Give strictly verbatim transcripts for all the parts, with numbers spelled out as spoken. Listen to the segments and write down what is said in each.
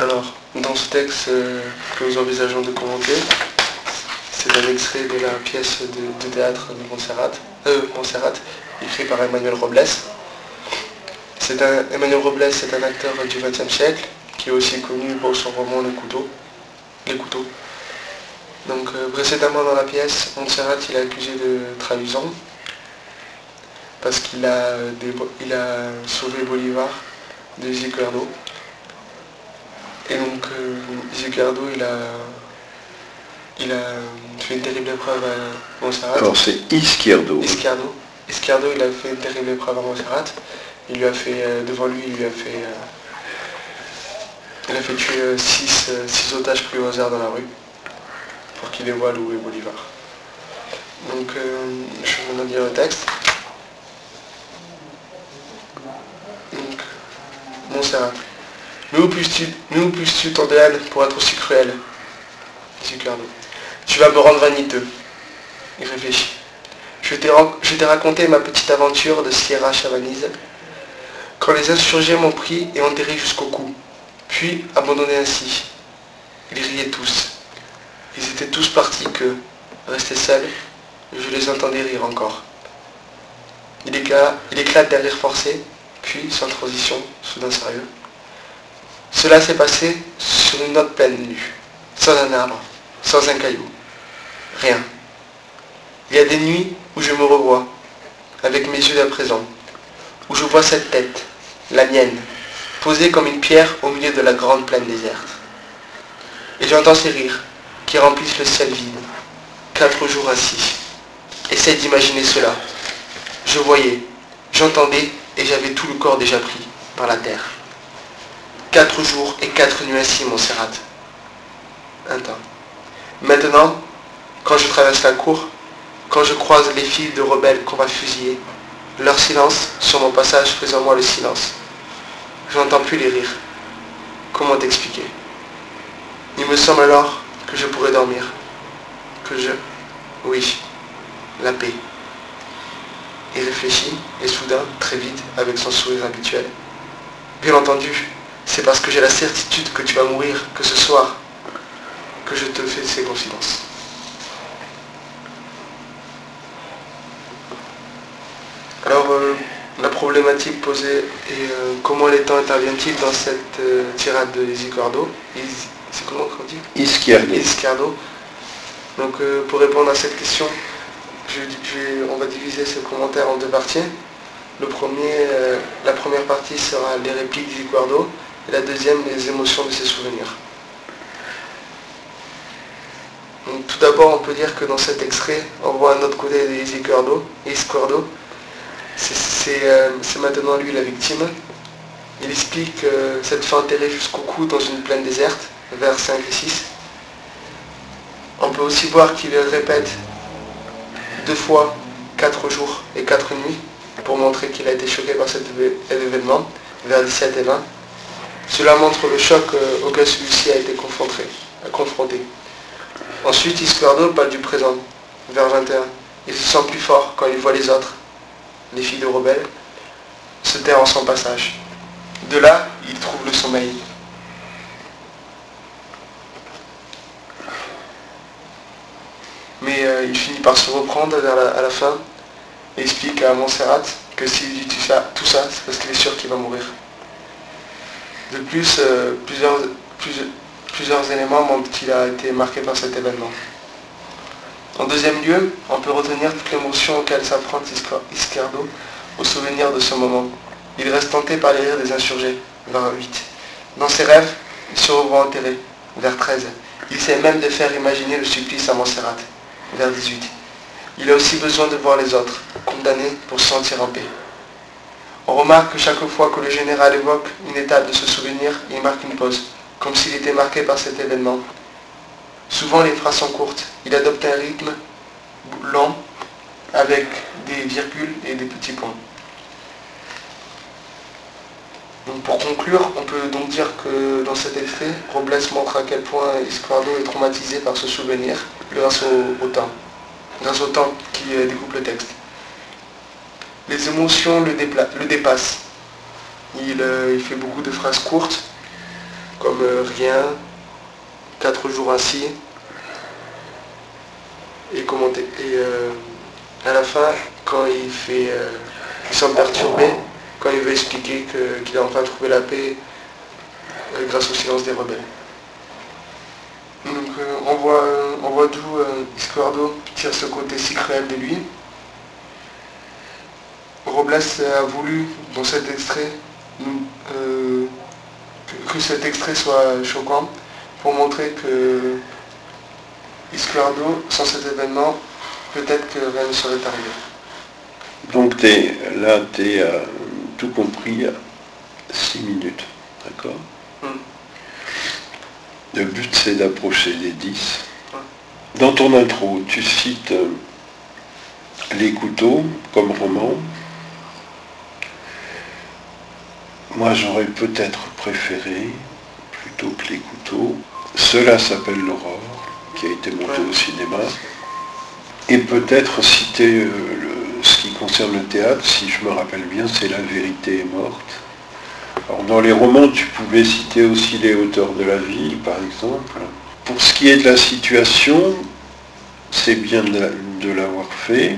Alors, dans ce texte euh, que nous envisageons de commenter, c'est un extrait de la pièce de, de théâtre de Montserrat, euh, Montserrat, écrit par Emmanuel Robles. C'est un, Emmanuel Robles est un acteur du vingtième siècle, qui est aussi connu pour son roman Le Couteau. Les couteaux. Donc euh, précédemment dans la pièce, Montserrat il est accusé de trahison, parce qu'il a, il a sauvé Bolivar de Izquierdo. Et donc euh, Izquierdo il a, il a fait une terrible épreuve à Montserrat. Alors c'est Izquierdo. Izquierdo. Izquierdo il a fait une terrible épreuve à Montserrat. Il lui a fait, euh, devant lui, il lui a fait, euh, il a fait tuer euh, six, euh, six otages pris au hasard dans la rue, pour qu'il les voie louer Bolivar. Donc euh, je vais maintenant dire le texte. Donc, Montserrat. Mais où puisses-tu, mais où puisses-tu tant de haine pour être aussi cruel? Izquierdo. Tu vas me rendre vaniteux. Il réfléchit. Je t'ai, je t'ai raconté ma petite aventure de Sierra Chavaniz, quand les insurgés m'ont pris et enterré jusqu'au cou, puis abandonné ainsi. Ils riaient tous. Ils étaient tous partis que, restés seuls, je les entendais rire encore. Il éclate, il éclate d'un rire forcé, puis, sans transition, soudain sérieux. Cela s'est passé sur une autre plaine nue, sans un arbre, sans un caillou. Rien. Il y a des nuits où je me revois, avec mes yeux d'à présent, où je vois cette tête, la mienne, posée comme une pierre au milieu de la grande plaine déserte. Et j'entends ces rires qui remplissent le ciel vide. Quatre jours ainsi. Essaye d'imaginer cela. Je voyais, j'entendais et j'avais tout le corps déjà pris par la terre. Quatre jours et quatre nuits ainsi, Montserrat. Un temps. Maintenant, quand je traverse la cour, quand je croise les filles de rebelles qu'on va fusiller, leur silence sur mon passage faisant moi le silence. Je n'entends plus les rires. Comment t'expliquer? Il me semble alors que je pourrais dormir. Que je... Oui, la paix. Il réfléchit, et soudain, très vite, avec son sourire habituel. Bien entendu, c'est parce que j'ai la certitude que tu vas mourir, que ce soir, que je te fais ces confidences. Alors, euh, la problématique posée est euh, comment les temps interviennent-ils dans cette euh, tirade de Izquierdo? C'est comment qu'on dit? Izquierdo. Izquierdo. Donc, euh, pour répondre à cette question, je, je, on va diviser ce commentaire en deux parties. Le premier, euh, la première partie sera les répliques d'Izquierdo et la deuxième, les émotions de ses souvenirs. Donc, tout d'abord, on peut dire que dans cet extrait, on voit un autre côté d'Izquierdo, Izquierdo. C'est euh, maintenant lui la victime. Il explique euh, cette fin enterrée jusqu'au cou dans une plaine déserte, vers cinq et six. On peut aussi voir qu'il répète deux fois quatre jours et quatre nuits pour montrer qu'il a été choqué par cet événement, vers dix-sept et vingt. Cela montre le choc euh, auquel celui-ci a été confronté. confronté. Ensuite, Izquierdo parle du présent, vers vingt et un. Il se sent plus fort quand il voit les autres, les filles de rebelles, se taire en son passage. De là, il trouve le sommeil. Mais euh, il finit par se reprendre vers la, à la fin et explique à Montserrat que s'il dit tout ça, tout ça c'est parce qu'il est sûr qu'il va mourir. De plus, euh, plusieurs, plusieurs, plusieurs éléments montrent qu'il a été marqué par cet événement. En deuxième lieu, on peut retenir toute l'émotion auquel s'apprend Izquierdo au souvenir de ce moment. Il reste tenté par les rires des insurgés, vers huit. Dans ses rêves, il se revoit enterré, vers treize. Il essaie même de faire imaginer le supplice à Montserrat, vers dix-huit. Il a aussi besoin de voir les autres, condamnés pour se sentir en paix. On remarque que chaque fois que le général évoque une étape de ce souvenir, il marque une pause, comme s'il était marqué par cet événement. Souvent les phrases sont courtes. Il adopte un rythme lent, avec des virgules et des petits points. Donc pour conclure, on peut donc dire que dans cet extrait, Robles montre à quel point Izquierdo est traumatisé par ce souvenir grâce au, au temps, grâce au temps qui euh, découpe le texte. Les émotions le, le dépassent. Il, euh, il fait beaucoup de phrases courtes, comme comme euh, rien, quatre jours ainsi, et commenter. Et euh, à la fin, quand il fait, euh, il semble perturbé, quand il veut expliquer que, qu'il a enfin trouvé la paix euh, grâce au silence des rebelles. Donc euh, on voit, euh, on voit d'où euh, Isquardo tire ce côté si cruel de lui. Robles a voulu, dans cet extrait, euh, que, que cet extrait soit choquant, pour montrer que Isquardo, sans cet événement, peut-être que rien ne serait arrivé. Donc t'es, là, tu as euh, tout compris à six minutes, d'accord? mm. Le but, c'est d'approcher les dix. Ouais. Dans ton intro, tu cites euh, Les couteaux comme roman. Moi, j'aurais peut-être préféré, plutôt que Les couteaux, Cela s'appelle l'aurore, qui a été monté ouais. au cinéma. Et peut-être citer euh, le, ce qui concerne le théâtre, si je me rappelle bien, c'est La vérité est morte. Alors dans les romans, tu pouvais citer aussi Les hauteurs de la ville, par exemple. Pour ce qui est de la situation, c'est bien de, de l'avoir fait.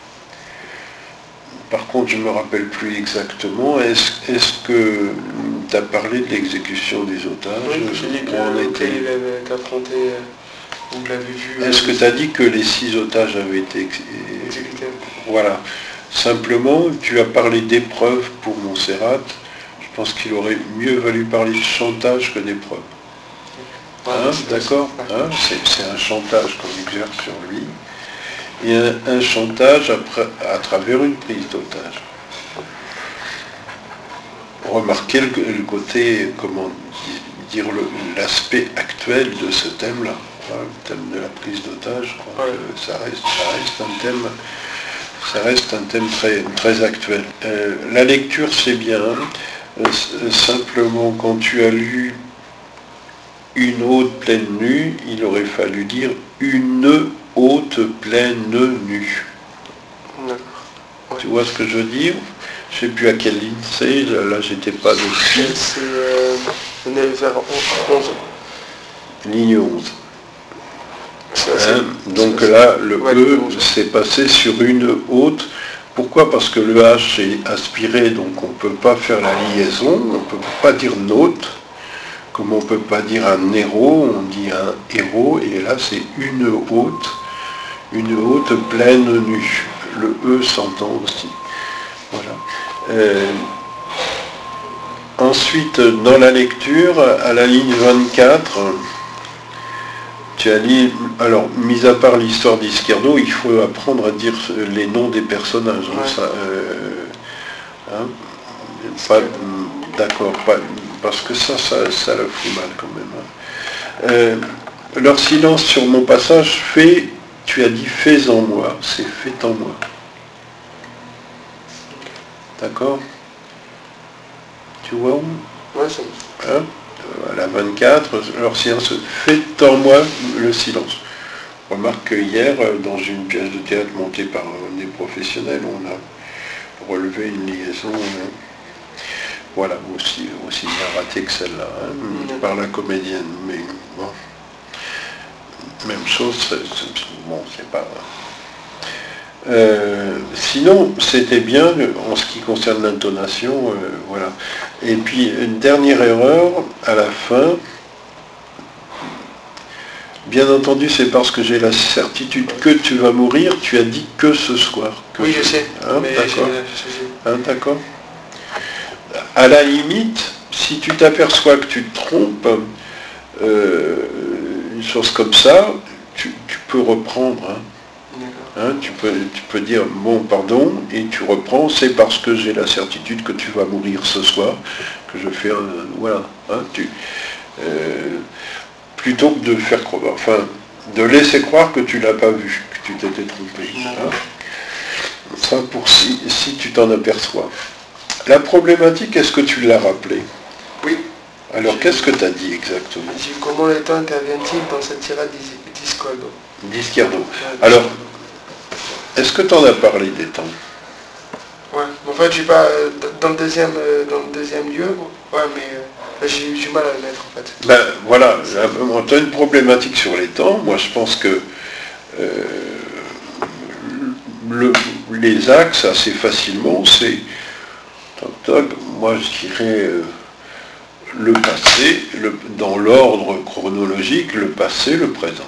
Par contre, je ne me rappelle plus exactement. Est-ce, est-ce que tu as parlé de l'exécution des otages? Oui, j'ai dit qu'on était affronté. Vous l'avez vu. Est-ce que tu as dit que les six otages avaient été ex- exécutés? Voilà. Simplement, tu as parlé d'épreuves pour Montserrat. Je pense qu'il aurait mieux valu parler de chantage que d'épreuves. Hein, d'accord hein, c'est, c'est un chantage qu'on exerce sur lui. Et un, un chantage après, à travers une prise d'otage. Remarquez le, le côté, comment dire, le, l'aspect actuel de ce thème-là. Le thème de la prise d'otage, je crois ouais. que ça reste, ça reste un thème, ça reste un thème très, très actuel. Euh, la lecture, c'est bien. Euh, simplement, quand tu as lu Une haute pleine nue, il aurait fallu dire Une haute pleine nue. Ouais. Tu vois ce que je veux dire? Je ne sais plus à quelle ligne c'est, là j'étais pas dessus. C'est euh, vers onze. Ligne onze. Hein, donc là, le ouais, E s'est passé sur une haute. Pourquoi? Parce que le H est aspiré, donc on ne peut pas faire la liaison, on ne peut pas dire note, comme on ne peut pas dire un héros, on dit un héros, et là c'est une haute, une haute pleine nue. Le E s'entend aussi. Voilà. Euh, ensuite, dans la lecture, à la ligne vingt-quatre, tu as dit, alors, mis à part l'histoire d'Isquardo, il faut apprendre à dire les noms des personnages. Hein, ouais. ça, euh, hein, pas, d'accord, pas, parce que ça, ça, ça le fout mal quand même. Hein. Euh, leur silence sur mon passage fait, tu as dit fais en moi, c'est fait en moi. D'accord? Tu vois où? Ouais, c'est hein à la vingt-quatre, leur silence fait en moi le silence. Remarque que hier, dans une pièce de théâtre montée par des professionnels, on a relevé une liaison, hein, voilà, aussi, aussi bien ratée que celle-là, hein, mmh. par la comédienne. Mais bon, même chose, c'est, c'est, bon, c'est pas... Euh, sinon, c'était bien en ce qui concerne l'intonation, euh, voilà. Et puis, une dernière erreur, à la fin, bien entendu, c'est parce que j'ai la certitude que tu vas mourir, tu as dit que ce soir. Que oui, je sais. Hein, mais d'accord. Je, je sais. Hein, d'accord. À la limite, si tu t'aperçois que tu te trompes, euh, une chose comme ça, tu, tu peux reprendre. Hein. Hein, tu, peux, tu peux dire bon pardon et tu reprends, c'est parce que j'ai la certitude que tu vas mourir ce soir que je fais un, voilà hein, tu, euh, plutôt que de faire croire, enfin de laisser croire que tu l'as pas vu, que tu t'étais trompé. Hein. Ça pour si, si tu t'en aperçois. La problématique, est-ce que tu l'as rappelé? Oui. Alors qu'est-ce que tu as dit exactement? Comment le temps intervient-il dans cette tirade d'Isquardo? D'Isquardo. Alors est-ce que tu en as parlé des temps? Ouais, en fait, j'ai pas dans le deuxième, dans le deuxième lieu, ouais, mais J'ai eu du mal à le mettre en fait. Ben voilà, tu as une problématique sur les temps. Moi je pense que euh, le, les axes assez facilement, c'est toc toc, moi je dirais euh, le passé, le, dans l'ordre chronologique, le passé, le présent.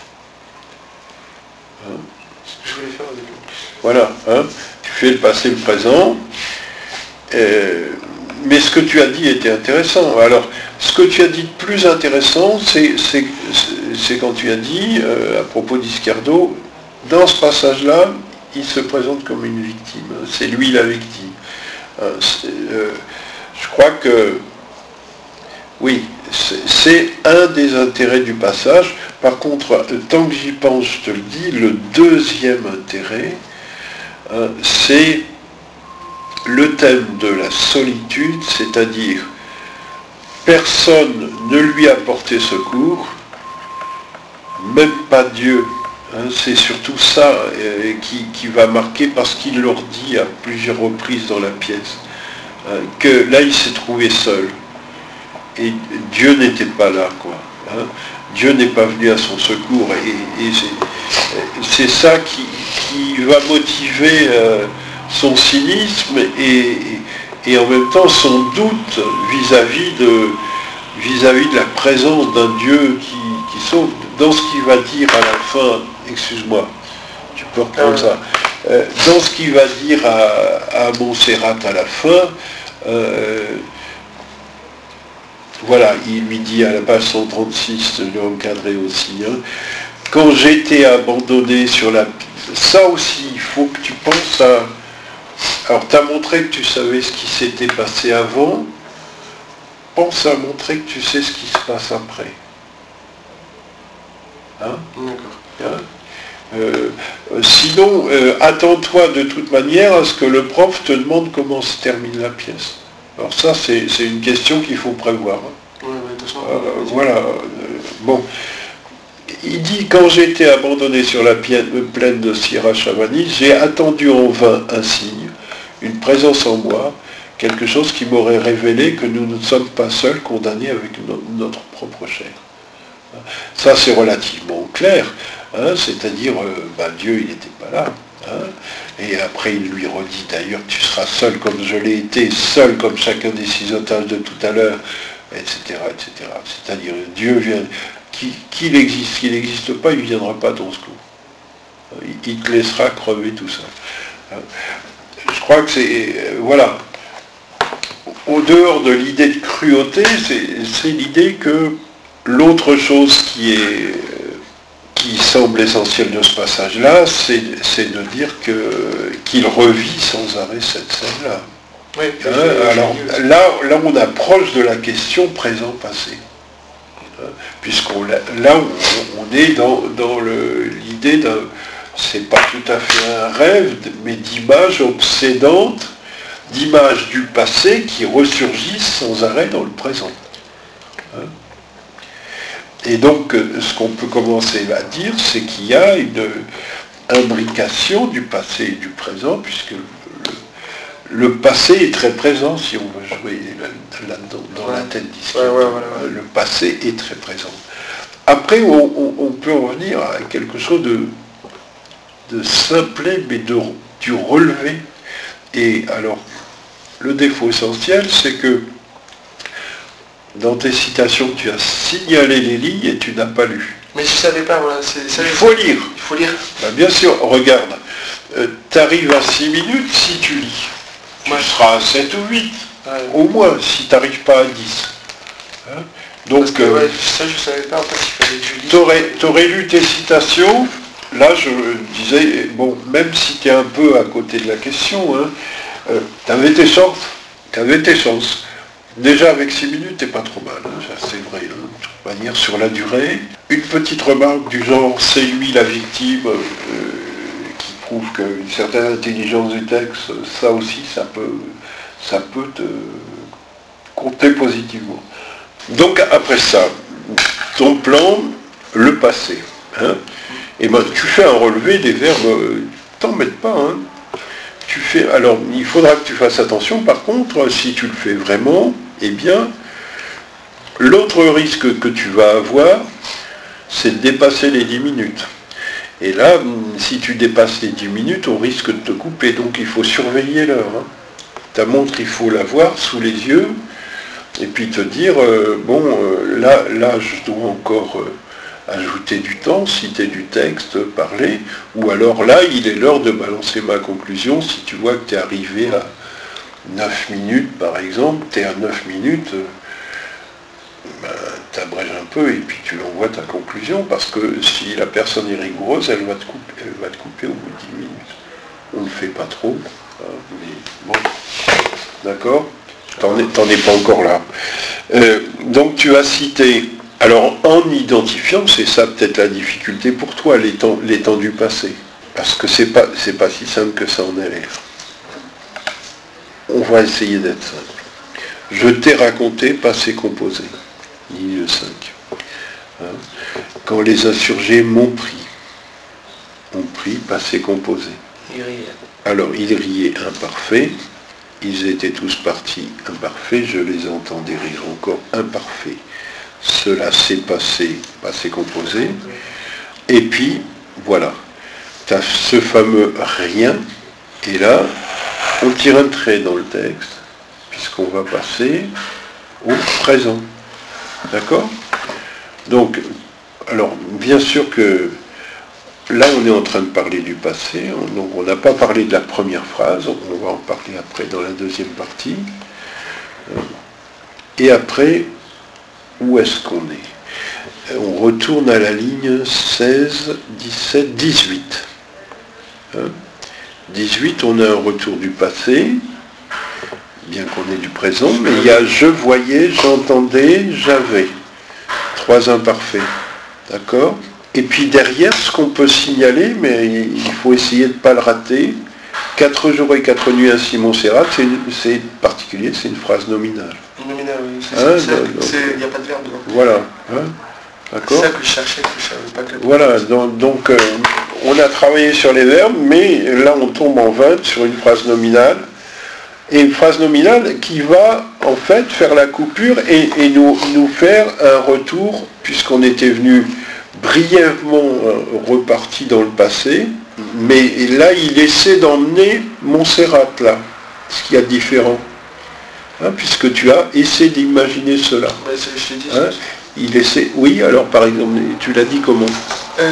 Hein? Je voulais faire au début. Voilà, hein? Tu fais le passé, le présent. Euh, mais ce que tu as dit était intéressant. Alors, ce que tu as dit de plus intéressant, c'est, c'est, c'est quand tu as dit, euh, à propos d'Iscardo, dans ce passage-là, il se présente comme une victime. C'est lui la victime. Euh, euh, je crois que, oui, c'est, c'est un des intérêts du passage. Par contre, tant que j'y pense, je te le dis, le deuxième intérêt, euh, c'est le thème de la solitude, c'est-à-dire personne ne lui a porté secours, même pas Dieu. Hein, c'est surtout ça euh, qui, qui va marquer, parce qu'il leur dit à plusieurs reprises dans la pièce hein, que là il s'est trouvé seul. Et Dieu n'était pas là, quoi. Hein. Dieu n'est pas venu à son secours. Et, et c'est, c'est ça qui, qui va motiver euh, son cynisme et, et en même temps son doute vis-à-vis de, vis-à-vis de la présence d'un Dieu qui, qui sauve. Dans ce qu'il va dire à la fin, excuse-moi, tu peux reprendre ça, euh, dans ce qu'il va dire à, à Montserrat à la fin, euh, voilà, il lui dit à la page cent trente-six, je l'ai encadré aussi, hein, quand j'étais abandonné sur la... Ça aussi, il faut que tu penses à... Alors, tu as montré que tu savais ce qui s'était passé avant, pense à montrer que tu sais ce qui se passe après. Hein? D'accord. Hein? Euh, sinon, euh, attends-toi de toute manière à ce que le prof te demande comment se termine la pièce. Alors ça, c'est, c'est une question qu'il faut prévoir. Hein. Ouais, ouais, de toute façon, euh, voilà. Euh, bon. Il dit, quand j'ai été abandonné sur la plaine de Sierra Chavani, j'ai attendu en vain un signe, une présence en moi, quelque chose qui m'aurait révélé que nous ne sommes pas seuls condamnés avec no- notre propre chair. Ça, c'est relativement clair, hein, c'est-à-dire, euh, bah, Dieu, il n'était pas là. Hein, et après, il lui redit, d'ailleurs, tu seras seul comme je l'ai été, seul comme chacun des six otages de tout à l'heure, et cetera, et cetera. C'est-à-dire, Dieu vient... Qu'il existe, qu'il n'existe pas, il ne viendra pas dans ce coup. Il, il te laissera crever tout ça. Je crois que c'est... Voilà. Au dehors de l'idée de cruauté, c'est, c'est l'idée que l'autre chose qui est qui semble essentielle de ce passage-là, c'est, c'est de dire que, qu'il revit sans arrêt cette scène-là. Oui, hein, alors là, là, on approche de la question présent-passé. Puisqu'on là on, on est dans, dans le, l'idée d'un, c'est pas tout à fait un rêve, mais d'image obsédante, d'image du passé qui ressurgissent sans arrêt dans le présent. Hein? Et donc ce qu'on peut commencer à dire, c'est qu'il y a une imbrication du passé et du présent, puisque le, le passé est très présent, si on veut jouer là-dedans, dans ouais. la tête d'ici. Ouais, ouais, ouais, ouais. Le passé est très présent. Après, on, on, on peut en revenir à quelque chose de, de simplet, mais de, du relevé. Et alors, le défaut essentiel, c'est que dans tes citations, tu as signalé les lignes et tu n'as pas lu. Mais je ne savais pas, voilà. C'est, c'est, il faut lire. Il faut lire. Ben, bien sûr, regarde. Euh, tu arrives à six minutes si tu lis. Tu ouais. seras à sept ou huit. Ouais. Au moins, si tu n'arrives pas à dix. Hein? Donc, que, euh, ouais, ça je ne savais pas, en fait, il fallait que je lise. Tu aurais lu tes citations, là je disais, bon, même si tu es un peu à côté de la question, hein, euh, tu avais tes chances, tu avais tes chances. Déjà avec six minutes, t'es pas trop mal, hein, ça, c'est vrai, hein, de toute manière, sur la durée. Une petite remarque du genre, c'est lui la victime, euh, qui prouve qu'une certaine intelligence du texte, ça aussi, ça peut, ça peut te compter positivement. Donc après ça, ton plan, le passé. Hein, et ben tu fais un relevé des verbes, t'embête pas. Hein, tu fais, alors il faudra que tu fasses attention, par contre, si tu le fais vraiment, eh bien, l'autre risque que tu vas avoir, c'est de dépasser les dix minutes. Et là, si tu dépasses les dix minutes, on risque de te couper. Donc il faut surveiller l'heure. Hein. Ta montre, il faut la voir sous les yeux, et puis te dire, euh, bon, euh, là, là, je dois encore euh, ajouter du temps, citer du texte, parler, ou alors là, il est l'heure de balancer ma conclusion. Si tu vois que tu es arrivé à neuf minutes, par exemple, tu es à neuf minutes, euh, ben, tu abrèges un peu, et puis tu envoies ta conclusion, parce que si la personne est rigoureuse, elle va te couper, elle va te couper au bout de dix minutes. On ne le fait pas trop, hein, mais bon, d'accord ? T'en es, t'en es pas encore là. Euh, donc tu as cité, alors en identifiant, c'est ça peut-être la difficulté pour toi, les temps, les temps du passé. Parce que c'est pas, c'est pas si simple que ça en est l'air. On va essayer d'être simple. Je t'ai raconté passé composé, ligne cinq. Hein, quand les insurgés m'ont pris, ont pris passé composé. Il riait. Alors ils riaient imparfait. Ils étaient tous partis imparfaits, je les entendais rire encore imparfaits. Cela s'est passé, passé composé. Et puis, voilà, tu as ce fameux rien, et là, on tire un trait dans le texte, puisqu'on va passer au présent. D'accord ? Donc, alors, bien sûr que là, on est en train de parler du passé, donc on n'a pas parlé de la première phrase, on va en parler après dans la deuxième partie. Et après, où est-ce qu'on est ? On retourne à la ligne seize, dix-sept, dix-huit. Hein ? dix-huit, on a un retour du passé, bien qu'on ait du présent, mais il y a je voyais, j'entendais, j'avais. Trois imparfaits. D'accord ? Et puis derrière, ce qu'on peut signaler, mais il faut essayer de ne pas le rater, quatre jours et quatre nuits à Simon-Serrat, c'est, c'est particulier, c'est une phrase nominale. Nominale, oui. C'est hein, ça. Il n'y a pas de verbe dedans. Voilà. Hein, d'accord. C'est ça que je cherchais, que je savais pas que... Voilà, donc, donc euh, on a travaillé sur les verbes, mais là on tombe en vingt sur une phrase nominale, et une phrase nominale qui va en fait faire la coupure et, et nous, nous faire un retour, puisqu'on était venu brièvement reparti dans le passé, mais là il essaie d'emmener Montserrat là, ce qu'il y a de différent, hein, puisque tu as essayé d'imaginer cela. Ben, c'est, je t'ai dit, hein, il essaie, oui, alors par exemple, tu l'as dit comment euh,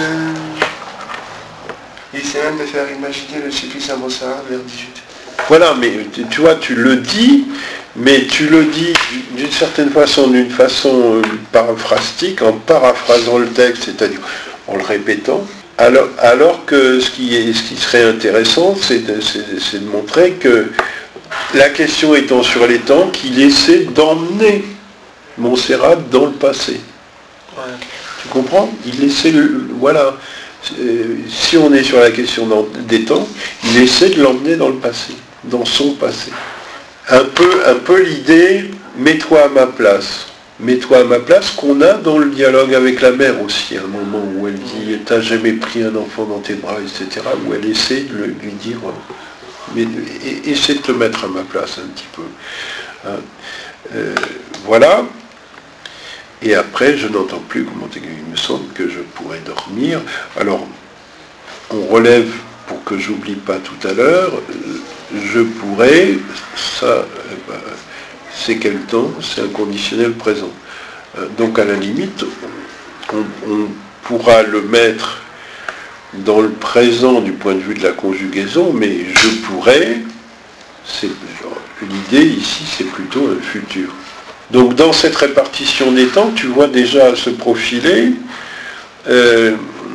Il essaie même de faire imaginer le supplice à Montserrat vers dix-huit. Voilà, mais tu vois, tu le dis, mais tu le dis d'une certaine façon, d'une façon paraphrastique, en paraphrasant le texte, c'est-à-dire en le répétant, alors, alors que ce qui, est, ce qui serait intéressant, c'est de, c'est, c'est de montrer que la question étant sur les temps, qu'il essaie d'emmener Montserrat dans le passé. Ouais. Tu comprends ? Il essaie, le, voilà, si on est sur la question des temps, il essaie de l'emmener dans le passé, dans son passé. Un peu, un peu l'idée, mets-toi à ma place. Mets-toi à ma place, qu'on a dans le dialogue avec la mère aussi, à un moment où elle dit « t'as jamais pris un enfant dans tes bras », et cetera, où elle essaie de lui dire « mais essaie de te mettre à ma place un petit peu hein. ». Euh, voilà. Et après, je n'entends plus comment il me semble que je pourrais dormir. Alors, on relève, pour que j'oublie pas tout à l'heure, je pourrais, ça, ben, c'est quel temps ? C'est un conditionnel présent. Donc à la limite, on, on pourra le mettre dans le présent du point de vue de la conjugaison, mais je pourrais, c'est, l'idée ici, c'est plutôt un futur. Donc dans cette répartition des temps, tu vois déjà se profiler euh,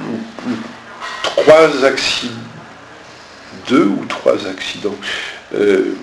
trois accidents, deux ou trois accidents, euh,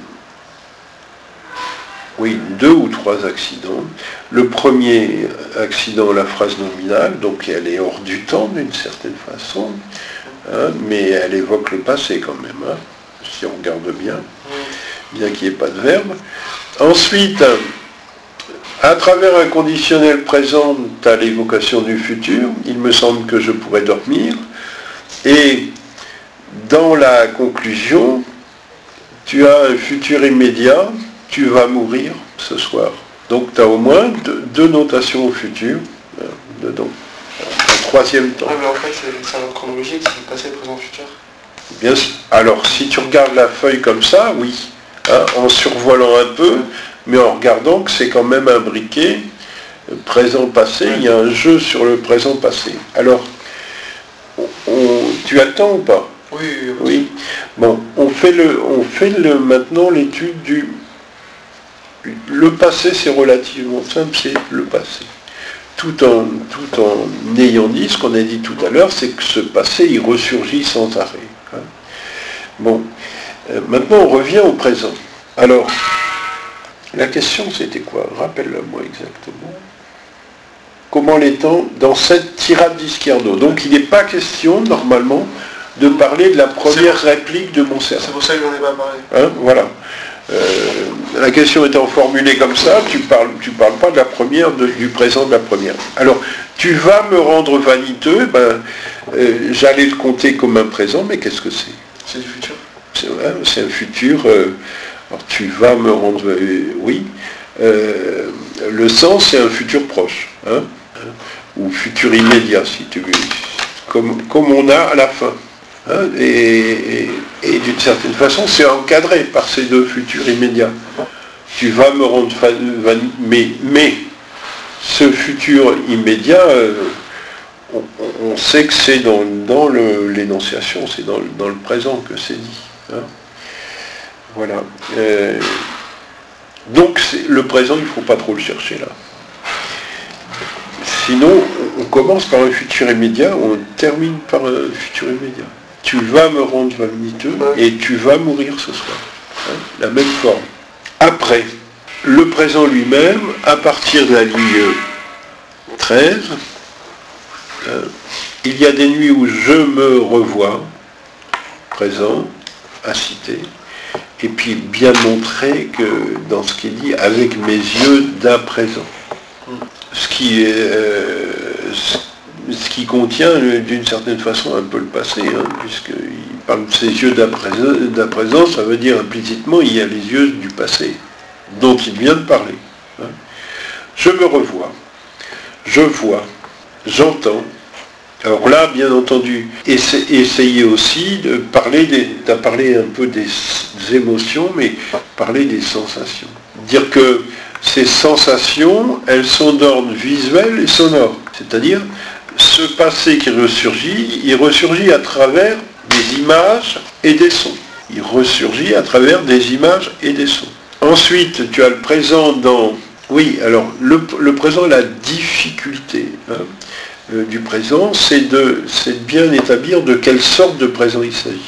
oui, deux ou trois accidents. Le premier accident, la phrase nominale, donc elle est hors du temps d'une certaine façon, hein, mais elle évoque le passé quand même, hein, si on regarde bien, bien qu'il n'y ait pas de verbe. Ensuite, à travers un conditionnel présent, tu as l'évocation du futur, il me semble que je pourrais dormir, et dans la conclusion, tu as un futur immédiat, tu vas mourir ce soir. Donc tu as au moins deux, deux notations au futur euh, dedans. Un troisième temps. Ah mais en fait c'est un ordre chronologique, c'est le passé, présent, futur. Bien sûr. Alors si tu regardes la feuille comme ça, oui, hein, en survolant un peu, mais en regardant que c'est quand même imbriqué, présent-passé, il y a un jeu sur le présent-passé. Alors, on, tu as le temps ou pas? Oui, oui, oui. Oui. Bon, on fait, le, on fait le, maintenant l'étude du... Le passé, c'est relativement simple, c'est le passé. Tout en, tout en ayant dit ce qu'on a dit tout à l'heure, c'est que ce passé, il ressurgit sans arrêt. Hein. Bon, euh, maintenant on revient au présent. Alors, la question c'était quoi? Rappelle-le-moi exactement. Comment les temps dans cette tirade d'Izquierdo. Donc il n'est pas question, normalement, de parler de la première réplique de mon cerveau. C'est pour ça que j'en ai pas parlé. Hein, voilà. Euh, la question étant formulée comme ça, tu parles, tu parles pas de la première, de, du présent de la première. Alors, tu vas me rendre vaniteux, ben, euh, j'allais le compter comme un présent, mais qu'est-ce que c'est? C'est du futur. C'est, hein, c'est un futur. Euh, alors, tu vas me rendre, euh, oui. Euh, le sens, c'est un futur proche, hein, ou futur immédiat, si tu veux, comme, comme on a à la fin. Hein, et, et, et d'une certaine façon, c'est encadré par ces deux futurs immédiats. Tu vas me rendre vaniteux, mais, mais ce futur immédiat, euh, on, on sait que c'est dans, dans le, l'énonciation, c'est dans, dans le présent que c'est dit. Hein. Voilà. Euh, donc c'est, le présent, il ne faut pas trop le chercher là. Sinon, on commence par un futur immédiat, on termine par un futur immédiat. Tu vas me rendre vaniteux et tu vas mourir ce soir. Hein, la même forme. Après, le présent lui-même, à partir de la ligne treize, euh, il y a des nuits où je me revois, présent, à citer, et puis bien montrer que dans ce qui est dit, avec mes yeux d'à présent. Ce qui, euh, ce qui contient d'une certaine façon un peu le passé, hein, puisqu'il parle de ses yeux d'à présent, d'à présent, ça veut dire implicitement il y a les yeux du passé, dont il vient de parler. Hein. Je me revois, je vois, j'entends. Alors là, bien entendu, essayez aussi de parler, des, de parler un peu des, des émotions, mais parler des sensations. Dire que ces sensations, elles sont d'ordre visuel et sonore. C'est-à-dire, ce passé qui ressurgit, il ressurgit à travers des images et des sons. Il ressurgit à travers des images et des sons. Ensuite, tu as le présent dans... Oui, alors, le, le présent, la difficulté hein, euh, du présent, c'est de, c'est de bien établir de quelle sorte de présent il s'agit.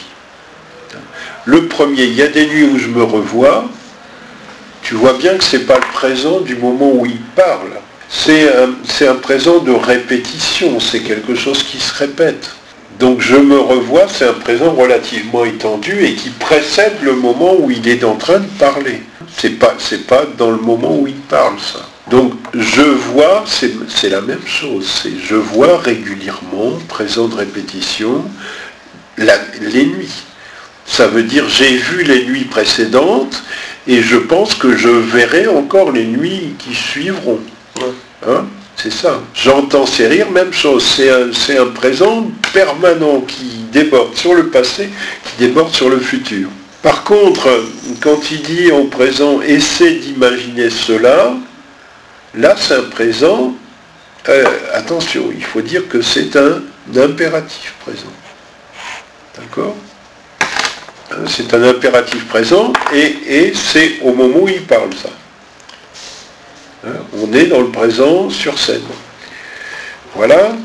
Le premier, il y a des nuits où je me revois. Tu vois bien que ce n'est pas le présent du moment où il parle. C'est un, c'est un présent de répétition, c'est quelque chose qui se répète. Donc je me revois, c'est un présent relativement étendu et qui précède le moment où il est en train de parler. C'est pas, c'est pas dans le moment où il parle, ça. Donc je vois, c'est, c'est la même chose. C'est je vois régulièrement, présent de répétition, la, les nuits. Ça veut dire j'ai vu les nuits précédentes, et je pense que je verrai encore les nuits qui suivront. Hein, c'est ça. J'entends ces rires, même chose. C'est un, c'est un présent permanent qui déborde sur le passé, qui déborde sur le futur. Par contre, quand il dit au présent, essaie d'imaginer cela, là c'est un présent, euh, attention, il faut dire que c'est un impératif présent. D'accord ? C'est un impératif présent et, et c'est au moment où il parle ça. Hein, on est dans le présent sur scène. Voilà.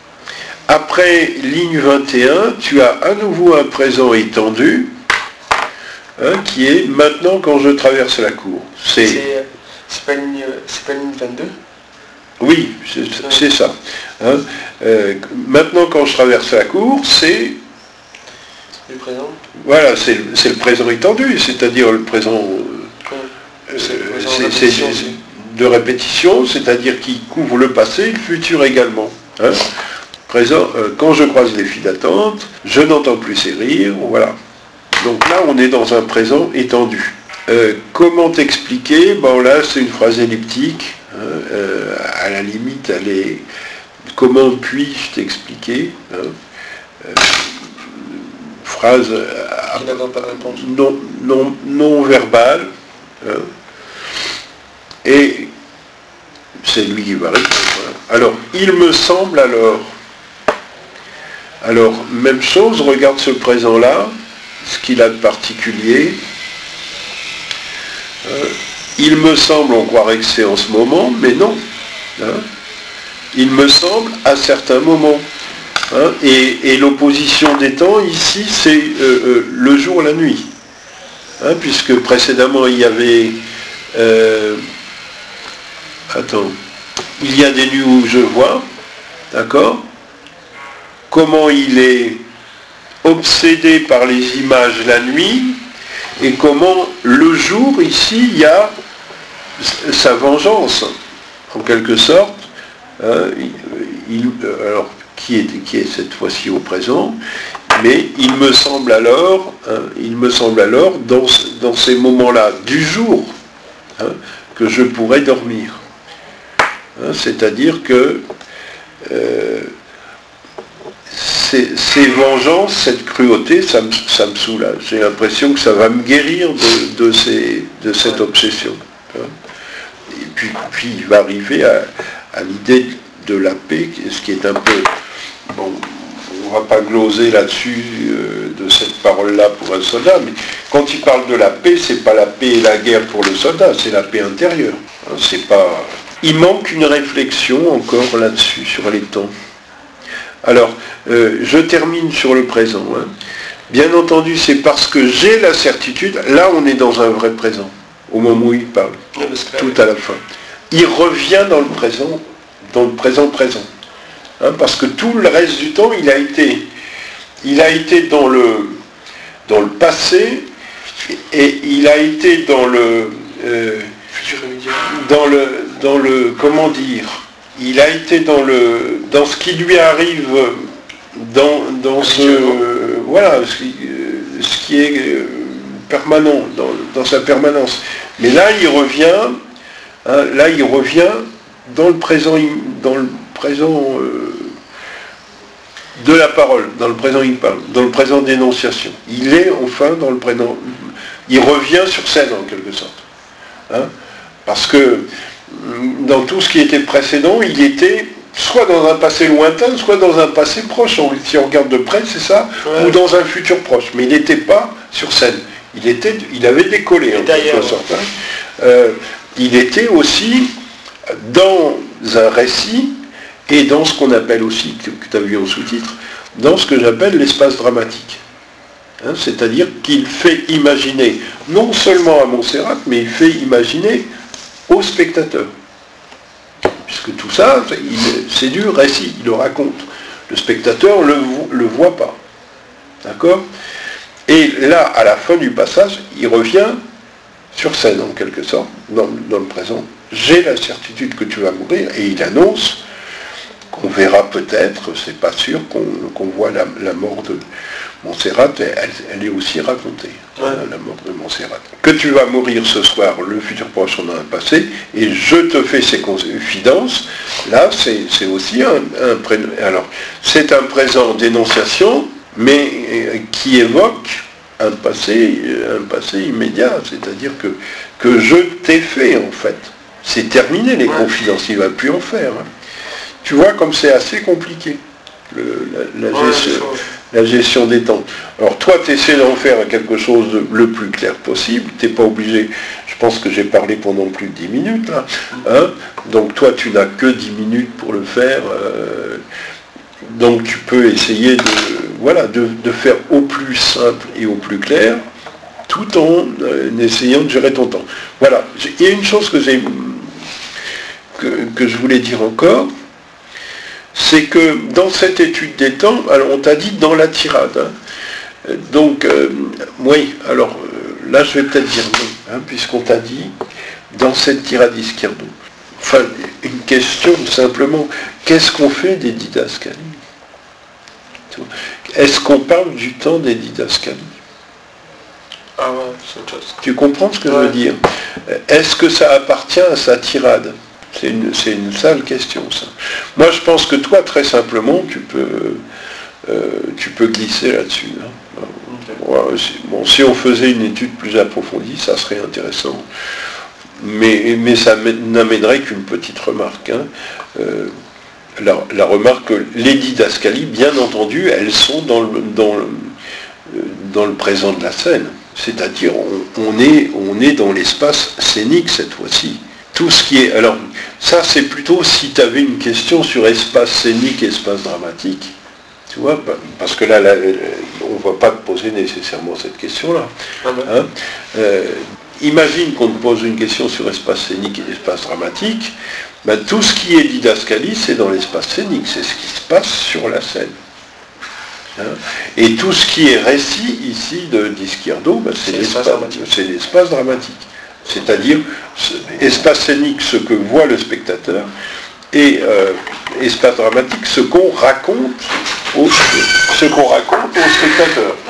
Après ligne vingt et un, tu as à nouveau un présent étendu hein, qui est maintenant quand je traverse la cour. C'est, c'est, c'est, pas, ligne, c'est pas ligne vingt-deux ? Oui, c'est, c'est ça. Hein, euh, maintenant quand je traverse la cour, c'est... Le présent. Voilà, c'est, c'est le présent étendu, c'est-à-dire le présent, euh, c'est le présent c'est, de, répétition, c'est, de répétition, c'est-à-dire qui couvre le passé et le futur également. Hein. Présent, euh, quand je croise les files d'attente, je n'entends plus ces rires, voilà. Donc là, on est dans un présent étendu. euh, comment t'expliquer? Bon là c'est une phrase elliptique, hein, euh, à la limite elle est comment puis-je t'expliquer, hein, euh, phrase Qui n'a donc pas de réponse. non, non, non verbale, hein, et c'est lui qui va répondre. Alors, il me semble alors, alors, même chose, regarde ce présent-là, ce qu'il a de particulier. Euh, il me semble, on croirait que c'est en ce moment, mais non. Hein. Il me semble à certains moments. Hein. Et, et l'opposition des temps, ici, c'est euh, euh, le jour, la nuit. Hein, puisque précédemment, il y avait... Euh, attends. Il y a des nuits où je vois, d'accord? Comment il est obsédé par les images la nuit, et comment le jour, ici, il y a sa vengeance, en quelque sorte, hein, il, alors, qui est, qui est cette fois-ci au présent, mais il me semble alors, hein, il me semble alors, dans, dans ces moments-là du jour, hein, que je pourrais dormir. Hein, c'est-à-dire que euh, ces, ces vengeances, cette cruauté, ça me, ça me soulage. J'ai l'impression que ça va me guérir de, de, ces, de cette obsession. Hein. Et puis, puis il va arriver à, à l'idée de la paix, ce qui est un peu... Bon, on ne va pas gloser là-dessus euh, de cette parole-là pour un soldat, mais quand il parle de la paix, c'est pas la paix et la guerre pour le soldat, c'est la paix intérieure. Hein, c'est pas... Il manque une réflexion encore là-dessus, sur les temps. Alors, euh, je termine sur le présent. Hein. Bien entendu, c'est parce que j'ai la certitude, là on est dans un vrai présent, au moment où il parle, tout à la fin. Il revient dans le présent, dans le présent présent. Hein, parce que tout le reste du temps, il a été, il a été dans le, dans le passé, et il a été dans le... Euh, dans le, dans le, comment dire, il a été dans le, dans ce qui lui arrive, dans, dans ce, euh, voilà, ce qui, euh, ce qui est euh, permanent, dans, dans sa permanence. Mais là, il revient, hein, là, il revient dans le présent, dans le présent euh, de la parole, dans le présent il parle, dans le présent d'énonciation. Il est enfin dans le présent, il revient sur scène en quelque sorte. Hein. Parce que dans tout ce qui était précédent, il était soit dans un passé lointain, soit dans un passé proche. Si on regarde de près, c'est ça, ouais. Ou dans un futur proche. Mais il n'était pas sur scène. Il, était, il avait décollé, en quelque sorte. Hein. Euh, il était aussi dans un récit et dans ce qu'on appelle aussi, que, que tu as vu en sous-titre, dans ce que j'appelle l'espace dramatique. Hein, c'est-à-dire qu'il fait imaginer, non seulement à Montserrat, mais il fait imaginer au spectateur. Puisque tout ça, c'est du récit, il le raconte. Le spectateur ne le, le voit pas. D'accord? Et là, à la fin du passage, il revient sur scène, en quelque sorte, dans, dans le présent. J'ai la certitude que tu vas mourir, et il annonce qu'on verra peut-être, c'est pas sûr, qu'on qu'on voit la, la mort de Montserrat, elle, elle est aussi racontée, ouais. Hein, la mort de Montserrat. Que tu vas mourir ce soir, le futur proche en a un passé, et je te fais ces confidences, là c'est aussi un, un prénom. Alors, c'est un présent d'énonciation, mais euh, qui évoque un passé, un passé immédiat, c'est-à-dire que, que je t'ai fait en fait. C'est terminé les ouais. confidences, il ne va plus en faire. Hein. Tu vois comme c'est assez compliqué, le, la, la, gestion, ouais, la gestion des temps. Alors toi, tu essaies d'en faire quelque chose de le plus clair possible, tu n'es pas obligé, je pense que j'ai parlé pendant plus de dix minutes, là, hein, donc toi, tu n'as que dix minutes pour le faire, euh, donc tu peux essayer de, voilà, de, de faire au plus simple et au plus clair, tout en euh, essayant de gérer ton temps. Voilà, il y a une chose que j'ai que, que je voulais dire encore, c'est que dans cette étude des temps, alors on t'a dit dans la tirade, hein, donc euh, oui, alors euh, là je vais peut-être dire non, hein, puisqu'on t'a dit dans cette tirade Izquierdo. Enfin, une question simplement, qu'est-ce qu'on fait des didascalies? Est-ce qu'on parle du temps des didascalies? Ah ouais, c'est autre chose. Tu comprends ce que Ouais. je veux dire? Est-ce que ça appartient à sa tirade? C'est une, c'est une sale question, ça. Moi, je pense que toi, très simplement, tu peux, euh, tu peux glisser là-dessus. Hein. Okay. Ouais, si, bon, si on faisait une étude plus approfondie, ça serait intéressant. Mais, mais ça n'amènerait qu'une petite remarque. Hein. Euh, la, la remarque que les didascalies, bien entendu, elles sont dans le, dans le, dans le présent de la scène. C'est-à-dire, on, on, est, on est dans l'espace scénique cette fois-ci. Tout ce qui est... Alors, ça, c'est plutôt si tu avais une question sur espace scénique et espace dramatique. Tu vois, parce que là, là on ne va pas te poser nécessairement cette question-là. Ah ben. Hein euh, imagine qu'on te pose une question sur espace scénique et espace dramatique. Ben, tout ce qui est didascalie, c'est dans l'espace scénique. C'est ce qui se passe sur la scène. Hein et tout ce qui est récit ici de d'Izquierdo, ben, c'est l'espace dramatique. C'est l'espace dramatique. C'est-à-dire espace scénique, ce que voit le spectateur, et euh, espace dramatique, ce qu'on raconte au, ce qu'on raconte au spectateur.